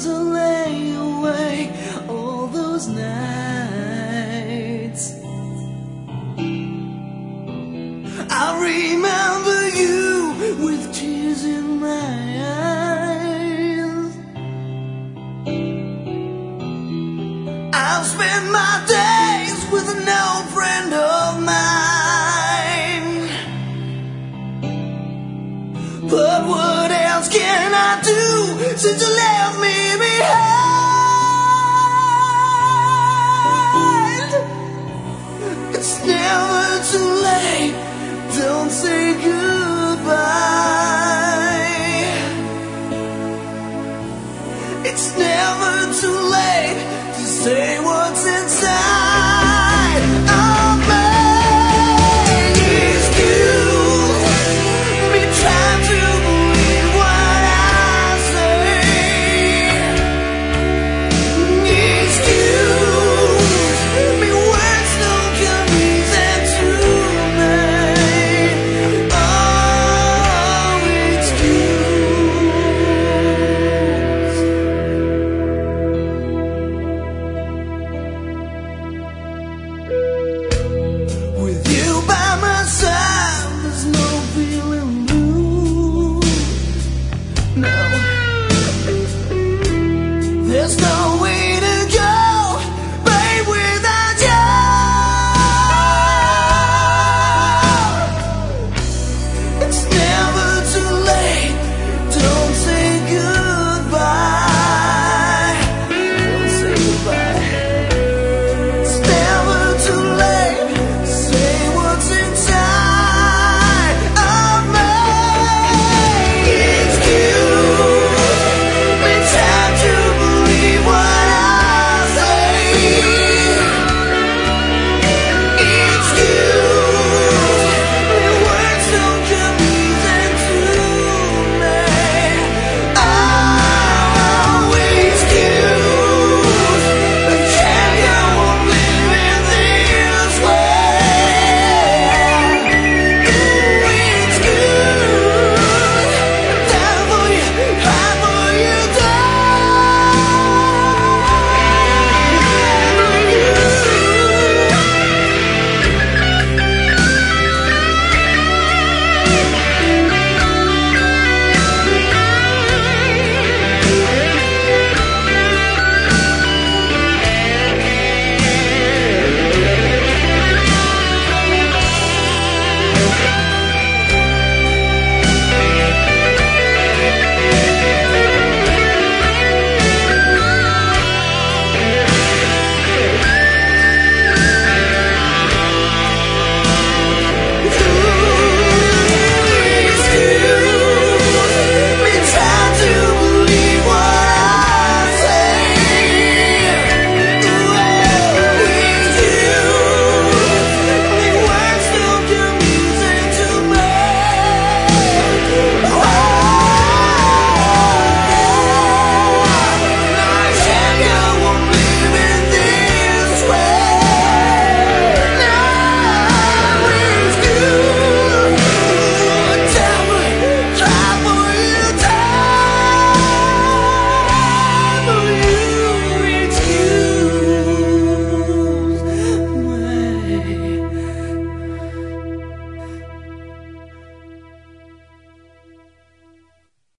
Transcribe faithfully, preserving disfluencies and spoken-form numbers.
as I lay awake all those nights. I remember you with tears in my eyes. I've spent my days with an old friend of mine. But what else can I do since you left me behind? It's never too late, don't say goodbye. It's never too late to say what's inside.